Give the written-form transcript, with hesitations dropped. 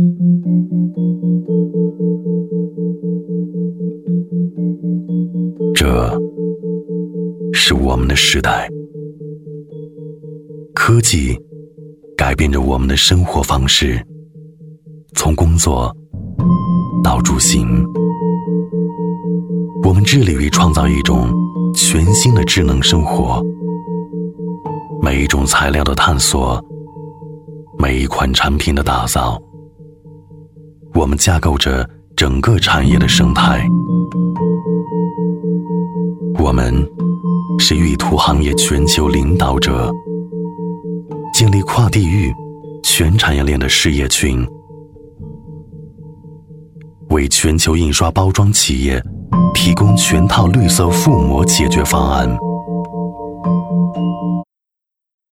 这是我们的时代，科技改变着我们的生活方式，从工作到出行，我们致力于创造一种全新的智能生活。每一种材料的探索，每一款产品的打造，我们架构着整个产业的生态。我们是玉图行业全球领导者，建立跨地域、全产业链的事业群，为全球印刷包装企业提供全套绿色覆膜解决方案。